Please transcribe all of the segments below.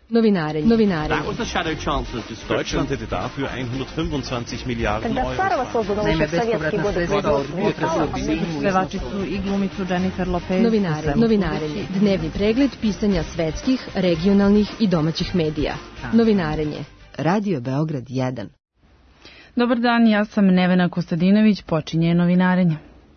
Novinarenje. Deutschland hätte dafür 125 Miliarden Euro. Naime, bespovratna sredstva od pevači su i glumicu Jennifer Lopez. Novinarenje. Dnevni pregled pisanja svetskih, regionalnih i domaćih medija. Novinarenje. Radio Beograd 1. Dobar dan, ja sam Nevena Kostadinović, počinje novinarenje.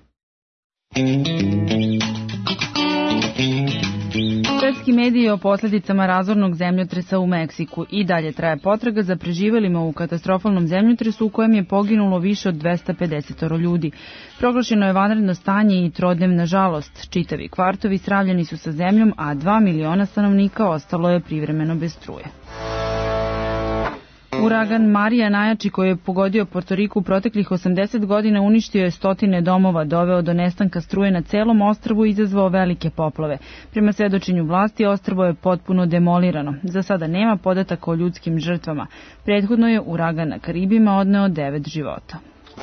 Svetski mediji o posljedicama razornog zemljotresa u Meksiku i dalje traje potraga za preživelima u katastrofalnom zemljotresu u kojem je poginulo više od 250 ljudi. Proglašeno je vanredno stanje i trodnevna žalost. Čitavi kvartovi sravljeni su sa zemljom, a 2 miliona stanovnika ostalo je privremeno bez struje. Uragan Marija najjači koji je pogodio Portoriku u proteklih 80 godina uništio je stotine domova, doveo do nestanka struje na celom ostrvu i izazvao velike poplave. Prema svedočenju vlasti, ostrvo je potpuno demolirano. Za sada nema podataka o ljudskim žrtvama. Prethodno je uragan na Karibima odneo 9 života.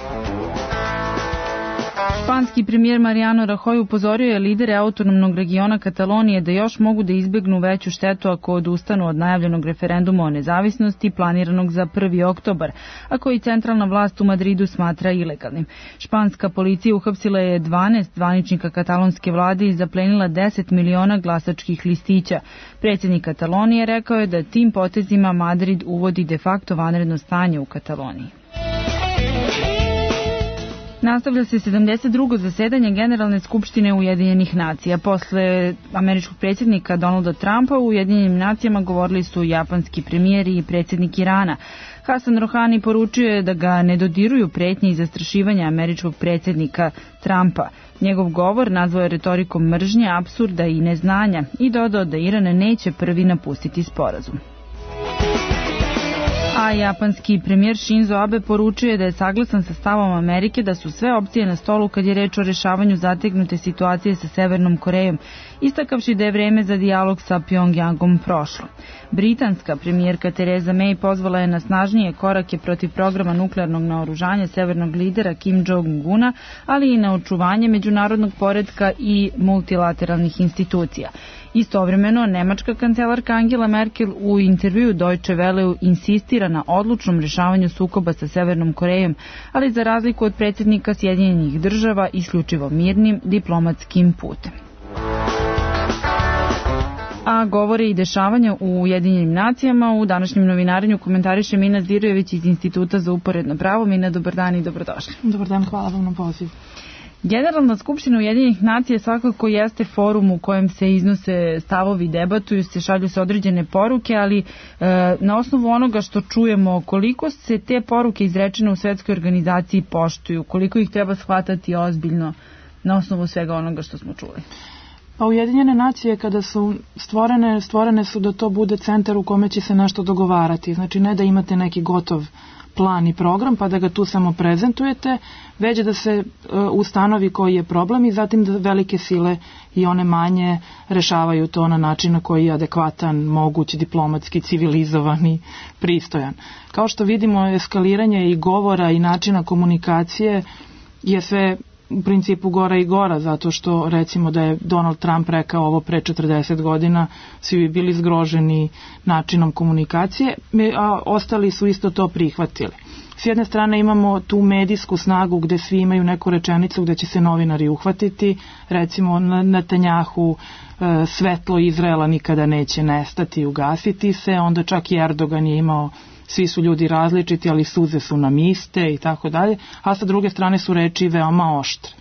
Španski premijer Mariano Rajoy upozorio je lidere autonomnog regiona Katalonije da još mogu da izbegnu veću štetu ako odustanu od najavljenog referenduma o nezavisnosti planiranog za 1. oktobar, a koji centralna vlast u Madridu smatra ilegalnim. Španska policija uhapsila je 12 zvaničnika katalonske vlade i zaplenila 10 miliona glasačkih listića. Predsjednik Katalonije rekao je da tim potezima Madrid uvodi de facto vanredno stanje u Kataloniji. Nastavlja se 72. zasedanje Generalne skupštine Ujedinjenih nacija. Posle američkog predsjednika Donalda Trumpa u Ujedinjenim nacijama govorili su japanski premijeri i predsjednik Irana. Hasan Rohani poručio je da ga ne dodiruju pretnje i zastrašivanja američkog predsjednika Trumpa. Njegov govor nazvao je retorikom mržnje, apsurda i neznanja i dodao da Iran neće prvi napustiti sporazum. A japanski premijer Shinzo Abe poručuje da je saglasan sa stavom Amerike da su sve opcije na stolu kad je reč o rešavanju zategnute situacije sa Severnom Korejom, istakavši da je vreme za dijalog sa Pjongjangom prošlo. Britanska premijerka Theresa May pozvala je na snažnije korake protiv programa nuklearnog naoružanja severnog lidera Kim Jong-una, ali i na očuvanje međunarodnog poretka i multilateralnih institucija. Istovremeno, nemačka kancelarka Angela Merkel u intervjuu Deutsche Welleu insistira na odlučnom rešavanju sukoba sa Severnom Korejom, ali za razliku od predsjednika Sjedinjenih država isključivo mirnim diplomatskim putem. A govore i dešavanja u Ujedinjenim nacijama u današnjem novinarenju komentariše Mina Zvirojević iz Instituta za uporedno pravo. Mina, dobar dan i dobrodošli. Dobar dan, hvala vam na pozivu. Generalna skupština Ujedinjenih nacija svakako jeste forum u kojem se iznose stavovi, debatuju se, šalju se određene poruke, ali na osnovu onoga što čujemo, koliko se te poruke izrečene u svetskoj organizaciji poštuju, koliko ih treba shvatati ozbiljno na osnovu svega onoga što smo čuli? Pa Ujedinjene nacije kada su stvorene su da to bude centar u kome će se nešto dogovarati. Znači ne da imate neki gotov plan i program pa da ga tu samo prezentujete, već da se ustanovi koji je problem i zatim da velike sile i one manje rešavaju to na način na koji je adekvatan, moguć, diplomatski, civilizovan i pristojan. Kao što vidimo, eskaliranje i govora i načina komunikacije je sve u principu gora i gora, zato što recimo da je Donald Trump rekao ovo pre 40 godina, svi bi bili zgroženi načinom komunikacije, a ostali su isto to prihvatili. S jedne strane imamo tu medijsku snagu gde svi imaju neku rečenicu gde će se novinari uhvatiti, recimo Netanjahu, svetlo Izraela nikada neće nestati, ugasiti se, onda čak i Erdogan je imao svi su ljudi različiti, ali suze su nam iste i tako dalje, a sa druge strane su reči veoma oštre.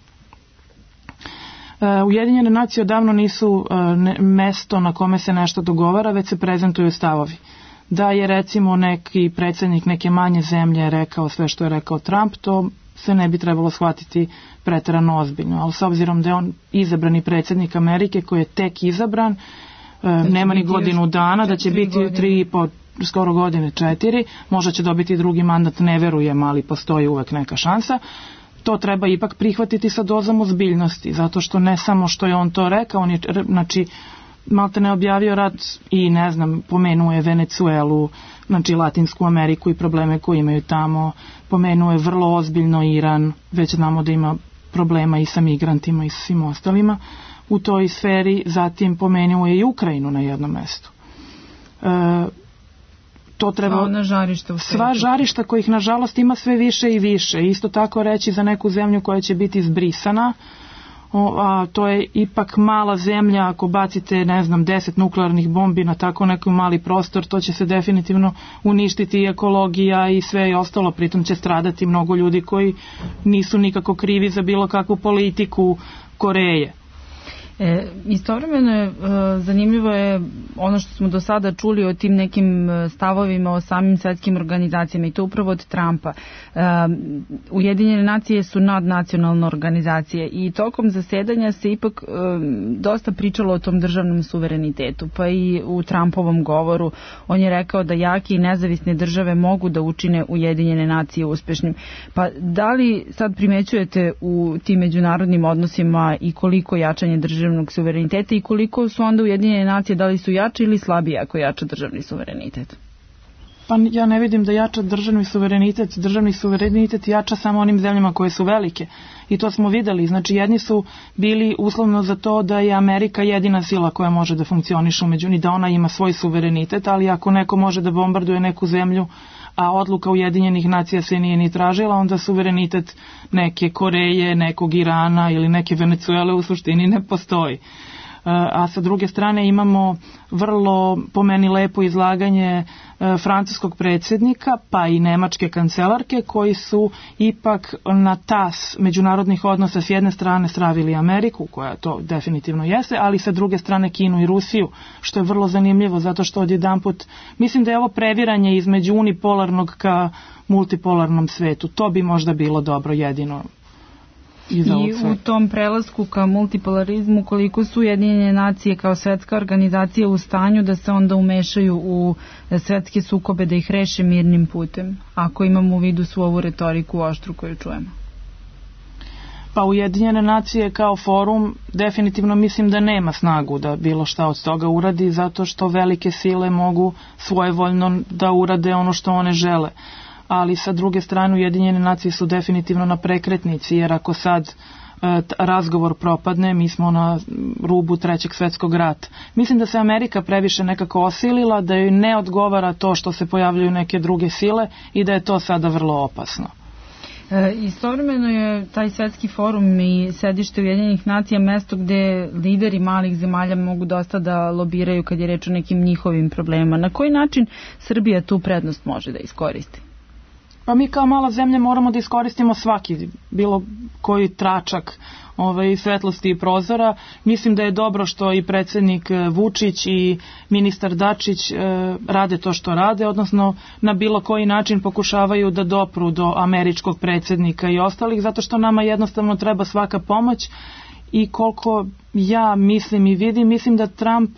Ujedinjene nacije odavno nisu mesto na kome se nešto dogovara, već se prezentuju stavovi. Da je recimo neki predsjednik neke manje zemlje rekao sve što je rekao Trump, to se ne bi trebalo shvatiti preterano ozbiljno, ali s obzirom da je on izabrani predsjednik Amerike koji je tek izabran, nema ni godinu dana, da će biti 3,5 skoro godine 4, možda će dobiti drugi mandat, ne verujem, ali postoji uvek neka šansa. To treba ipak prihvatiti sa dozom ozbiljnosti, zato što ne samo što je on to rekao, on je, znači, malte ne objavio rat i ne znam, pomenuo je Venecuelu, znači Latinsku Ameriku i probleme koje imaju tamo, pomenuo je vrlo ozbiljno Iran, već znamo da ima problema i sa migrantima i sa svim ostalima u toj sferi, zatim pomenuo je i Ukrajinu na jednom mestu. to treba na žarišta u svetu. Sva žarišta kojih nažalost ima sve više i više. Isto tako reći za neku zemlju koja će biti izbrisana, a to je ipak mala zemlja, ako bacite, ne znam, 10 nuklearnih bombi na tako neki mali prostor, to će se definitivno uništiti i ekologija i sve i ostalo, pritom će stradati mnogo ljudi koji nisu nikako krivi za bilo kakvu politiku Koreje. Istovremeno je zanimljivo je ono što smo do sada čuli o tim nekim stavovima o samim svetskim organizacijama i to upravo od Trumpa. Ujedinjene nacije su nadnacionalne organizacije i tokom zasedanja se ipak dosta pričalo o tom državnom suverenitetu, pa i u Trumpovom govoru on je rekao da jake i nezavisne države mogu da učine Ujedinjene nacije uspešnim. Pa da li sad primećujete u tim međunarodnim odnosima i koliko jačanje državnog suvereniteta i koliko su onda Ujedinjene nacije, da li su jače ili slabije ako jača državni suverenitet? Pa ja ne vidim da jača državni suverenitet jača samo onim zemljama koje su velike i to smo videli, znači jedni su bili uslovno za to da je Amerika jedina sila koja može da funkcioniše umeđu i da ona ima svoj suverenitet, ali ako neko može da bombarduje neku zemlju, a odluka Ujedinjenih nacija se nije ni tražila, onda suverenitet neke Koreje, nekog Irana ili neke Venecuele u suštini ne postoji. A sa druge strane imamo vrlo, po meni, lepo izlaganje francuskog predsjednika, pa i nemačke kancelarke, koji su ipak na tas međunarodnih odnosa s jedne strane stravili Ameriku, koja to definitivno jeste, ali sa druge strane Kinu i Rusiju, što je vrlo zanimljivo, zato što odjedanput, mislim da je ovo previranje između unipolarnog ka multipolarnom svetu. To bi možda bilo dobro jedino. I u tom prelasku ka multipolarizmu, koliko su Ujedinjene nacije kao svetska organizacija u stanju da se onda umešaju u svetske sukobe, da ih reše mirnim putem, ako imamo u vidu svu ovu retoriku oštru koju čujemo? Pa Ujedinjene nacije kao forum definitivno mislim da nema snagu da bilo šta od toga uradi, zato što velike sile mogu svojevoljno da urade ono što one žele. Ali sa druge strane Ujedinjene nacije su definitivno na prekretnici, jer ako sad razgovor propadne, mi smo na rubu Trećeg svetskog rata. Mislim da se Amerika previše nekako osilila, da joj ne odgovara to što se pojavljaju neke druge sile i da je to sada vrlo opasno. Istovremeno je taj svetski forum i sedište Ujedinjenih nacija mesto gde lideri malih zemalja mogu dosta da lobiraju kad je reč o nekim njihovim problemima. Na koji način Srbija tu prednost može da iskoristi? Pa mi kao mala zemlja moramo da iskoristimo svaki, bilo koji tračak svetlosti i prozora. Mislim da je dobro što i predsjednik Vučić i ministar Dačić rade to što rade, odnosno na bilo koji način pokušavaju da dopru do američkog predsjednika i ostalih, zato što nama jednostavno treba svaka pomoć. I koliko ja mislim i vidim, mislim da Trump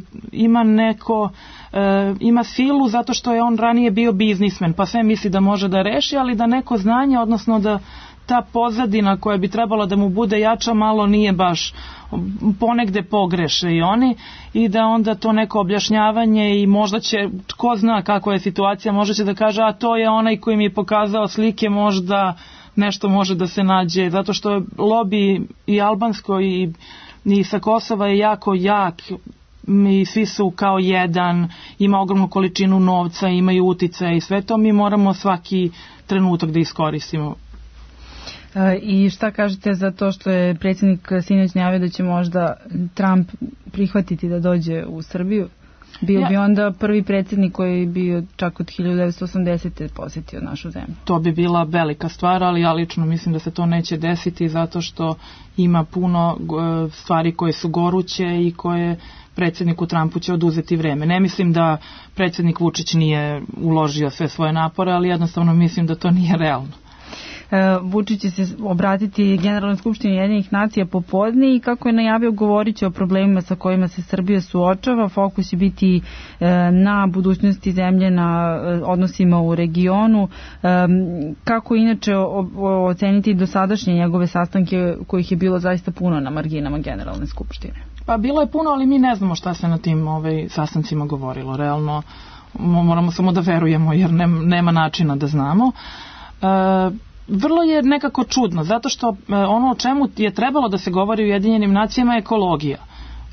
ima silu zato što je on ranije bio biznismen, pa sve misli da može da reši, ali da neko znanje, odnosno da ta pozadina koja bi trebala da mu bude jača malo nije baš, ponegde pogreše i oni, i da onda to neko objašnjavanje i možda će, ko zna kakva je situacija, možda će da kaže, a to je onaj koji mi je pokazao slike, možda nešto može da se nađe, zato što je lobby i albansko i sa Kosova je jako jak i svi su kao jedan, ima ogromnu količinu novca, imaju uticaja i sve to, mi moramo svaki trenutak da iskoristimo. I šta kažete za to što je predsjednik sinoć najavio da će možda Trump prihvatiti da dođe u Srbiju? Bio bi onda prvi predsjednik koji je bio čak od 1980. posjetio našu zemlju. To bi bila velika stvar, ali ja lično mislim da se to neće desiti zato što ima puno stvari koje su goruće i koje predsjedniku Trumpu će oduzeti vreme. Ne mislim da predsjednik Vučić nije uložio sve svoje napore, ali jednostavno mislim da to nije realno. Vučić će se obratiti Generalnoj skupštini Ujedinjenih nacija popodne i kako je najavio govorit će o problemima sa kojima se Srbija suočava. Fokus će biti na budućnosti zemlje, na odnosima u regionu. Kako inače oceniti dosadašnje njegove sastanke kojih je bilo zaista puno na marginama Generalne skupštine? Pa bilo je puno, ali mi ne znamo šta se na tim sastancima govorilo. Realno moramo samo da verujemo jer nema načina da znamo. Vrlo je nekako čudno, zato što ono o čemu je trebalo da se govori u Ujedinjenim nacijama je ekologija.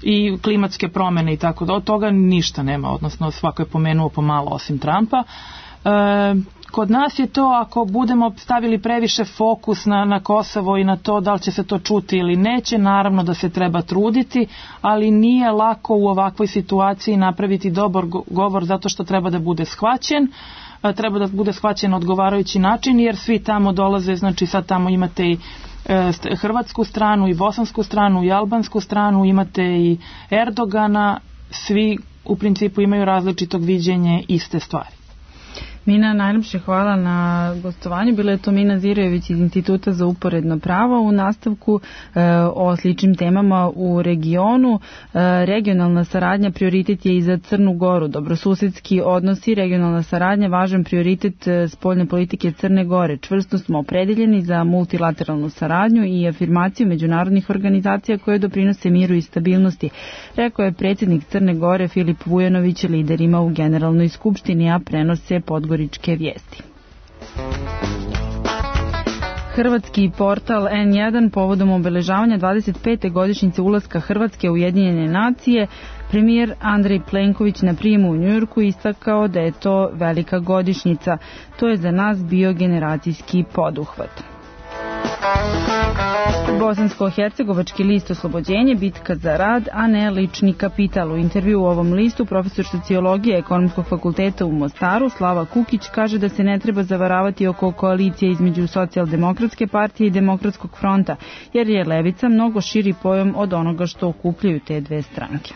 i klimatske promene i tako da od toga ništa nema, odnosno svako je pomenuo pomalo osim Trumpa. Kod nas je to, ako budemo stavili previše fokus na Kosovo i na to da li će se to čuti ili neće, naravno da se treba truditi, ali nije lako u ovakvoj situaciji napraviti dobar govor zato što treba da bude shvaćen, treba da bude shvaćen na odgovarajući način, jer svi tamo dolaze, znači sad tamo imate i hrvatsku stranu i bosansku stranu i albansku stranu, imate i Erdogana, svi u principu imaju različitog viđenje iste stvari. Mina, najljepše hvala na gostovanju. Bila je to Mina Zirojević iz Instituta za uporedno pravo. U nastavku o sličnim temama u regionu. Regionalna saradnja prioritet je i za Crnu Goru. Dobrosusedski odnosi, regionalna saradnja, važan prioritet spoljne politike Crne Gore. Čvrsto smo opredeljeni za multilateralnu saradnju i afirmaciju međunarodnih organizacija koje doprinose miru i stabilnosti, rekao je predsjednik Crne Gore Filip Vujanović liderima u Generalnoj skupštini, a prenose Podgoričke vijesti. Hrvatski portal N1 povodom obeležavanja 25. godišnjice ulaska Hrvatske u Ujedinjene nacije, premijer Andrej Plenković na prijemu u Njujorku istakao da je to velika godišnjica. To je za nas bio generacijski poduhvat. Bosansko-hercegovački list Oslobođenje, bitka za rad, a ne lični kapital. U intervju u ovom listu profesor sociologije Ekonomskog fakulteta u Mostaru Slava Kukić kaže da se ne treba zavaravati oko koalicije između Socijaldemokratske partije i Demokratskog fronta, jer je levica mnogo širi pojam od onoga što okupljaju te dve stranke.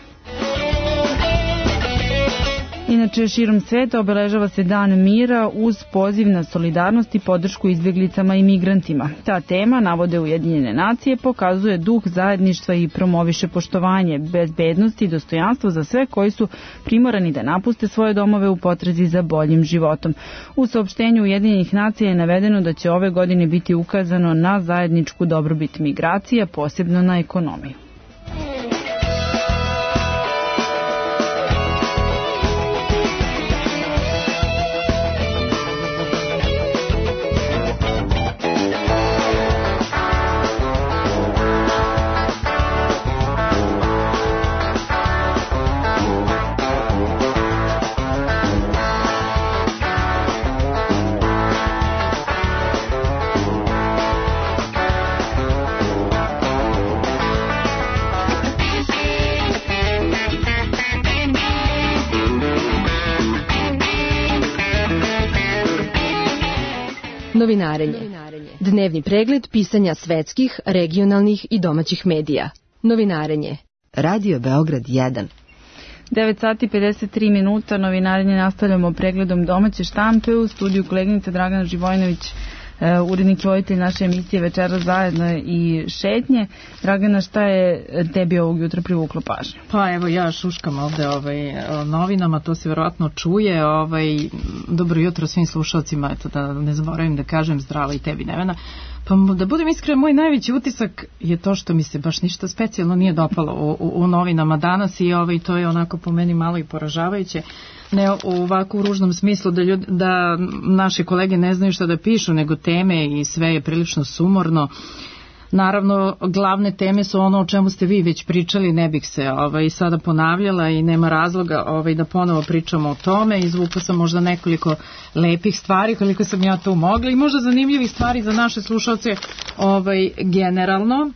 Inače, širom sveta obeležava se Dan mira uz poziv na solidarnost i podršku izbjeglicama i migrantima. Ta tema, navode Ujedinjene nacije, pokazuje duh zajedništva i promoviše poštovanje, bezbednost i dostojanstvo za sve koji su primorani da napuste svoje domove u potrazi za boljim životom. U saopštenju Ujedinjenih nacija je navedeno da će ove godine biti ukazano na zajedničku dobrobit migracija, posebno na ekonomiju. Novinarenje. Dnevni pregled pisanja svetskih, regionalnih i domaćih medija. Novinarenje. Radio Beograd 1. 9 sati 53 minuta. Novinarenje nastavljamo pregledom domaće štampe. U studiju koleginica Dragana Živojinović, urednik i voditelj naše emisije Večeras zajedno i šetnje. Dragana, šta je tebi ovog jutra privuklo pažnju? Pa evo, ja šuškam ovde novinama, to se verovatno čuje. Dobro jutro svim slušalcima, eto da ne zaboravim da kažem zdravo i tebi, Nevena. Pa da budem iskrena, moj najveći utisak je to što mi se baš ništa specijalno nije dopalo u novinama danas i to je onako po meni malo i poražavajuće. Ne u ovako ružnom smislu da naše kolege ne znaju šta da pišu, nego teme i sve je prilično sumorno. Naravno, glavne teme su ono o čemu ste vi već pričali, ne bih se sada ponavljala i nema razloga da ponovo pričamo o tome. Izvukla sam možda nekoliko lepih stvari koliko sam ja to mogla i možda zanimljivih stvari za naše slušalce generalno.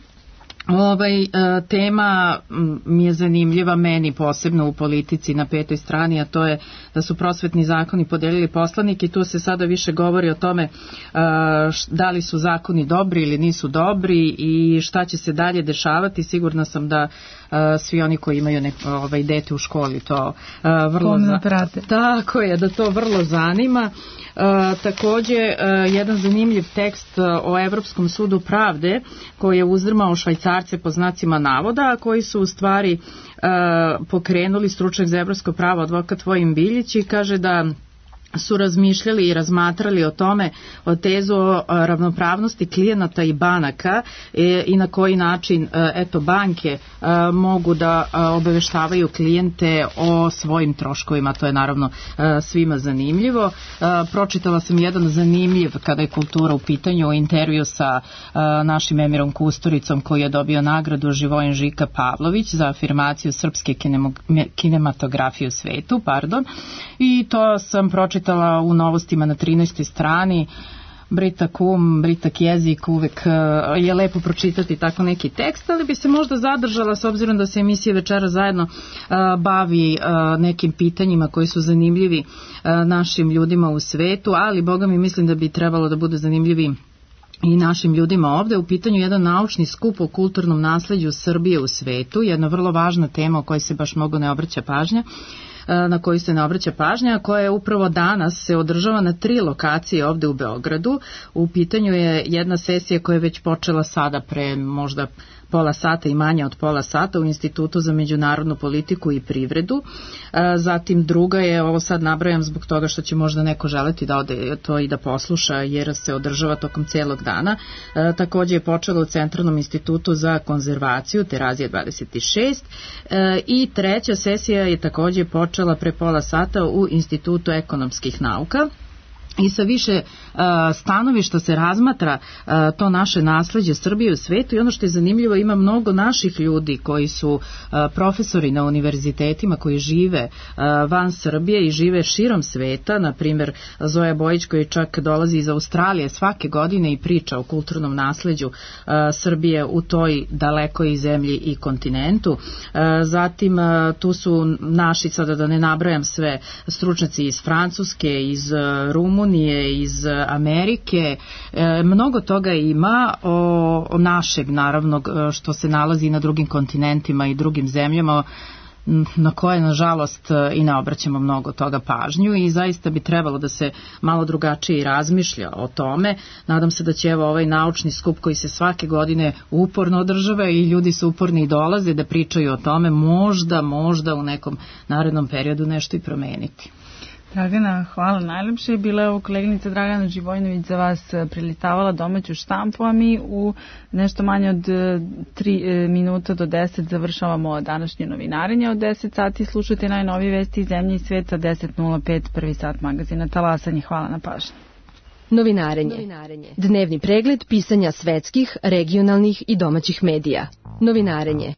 Tema mi je zanimljiva meni posebno u politici na 5. strani, a to je da su prosvetni zakoni podelili poslanike i tu se sada više govori o tome da li su zakoni dobri ili nisu dobri i šta će se dalje dešavati. Sigurna sam da svi oni koji imaju dete u školi to vrlo tako je, da to vrlo zanima. Takođe, jedan zanimljiv tekst o Evropskom sudu pravde koji je uzdrmao Švajcarce po znacima navoda, koji su u stvari pokrenuli stručnjak za evropsko pravo advokat Vojin Biljić i kaže da su razmišljali i razmatrali o tome, o tezu o ravnopravnosti klijenata i banaka i na koji način banke mogu da obaveštavaju klijente o svojim troškovima. To je naravno svima zanimljivo. Pročitala sam jedan zanimljiv, kada je kultura u pitanju, intervju sa našim Emirom Kusturicom, koji je dobio nagradu Živojin Žika Pavlović za afirmaciju srpske kinematografije u svetu, i to sam pročitala u Novostima na 13. strani. Britak jezik, uvek je lepo pročitati tako neki tekst, ali bi se možda zadržala, s obzirom da se emisija Večera zajedno bavi nekim pitanjima koji su zanimljivi našim ljudima u svetu, ali boga mi mislim da bi trebalo da bude zanimljivi i našim ljudima ovde. U pitanju jedan naučni skup o kulturnom nasleđu Srbije u svetu, jedna vrlo važna tema o kojoj se baš mnogo ne obraća pažnja, a koja je upravo danas se održava na 3 lokacije ovde u Beogradu. U pitanju je jedna sesija koja je već počela sada pre možda pola sata i manje od pola sata u Institutu za međunarodnu politiku i privredu. Zatim druga je, ovo sad nabrajam zbog toga što će možda neko želeti da ode to i da posluša, jer se održava tokom celog dana. Takođe je počela u Centralnom institutu za konzervaciju, Terazija 26, i treća sesija je takođe počela pre pola sata u Institutu ekonomskih nauka. I sa više stanovišta se razmatra to naše nasleđe Srbije u svetu, i ono što je zanimljivo, ima mnogo naših ljudi koji su profesori na univerzitetima, koji žive van Srbije i žive širom sveta. Na primjer, Zoja Bojić, koji čak dolazi iz Australije svake godine i priča o kulturnom nasleđu Srbije u toj dalekoj zemlji i kontinentu. Zatim tu su naši, sada da ne nabrajam sve, stručnjaci iz Francuske, iz Rumunije, iz Amerike, mnogo toga ima o našeg, naravno, što se nalazi na drugim kontinentima i drugim zemljama, na koje nažalost i ne obraćamo mnogo toga pažnju, i zaista bi trebalo da se malo drugačije razmišlja o tome. Nadam se da će ovaj naučni skup, koji se svake godine uporno održava i ljudi su uporni i dolaze da pričaju o tome, možda u nekom narednom periodu nešto i promeniti. Dragana, hvala najlepše. Bila je ovo koleginica Dragana Živojinović za vas prilitavala domaću štampu, a mi u nešto manje od 3 minuta do 10 završavamo današnje novinarenje. Od 10 sati slušajte najnovije vesti iz zemlje i sveta, 10.05 prvi sat magazina Talasanje. Hvala na pažnji. Novinarenje. Dnevni pregled pisanja svetskih, regionalnih i domaćih medija. Novinarenje.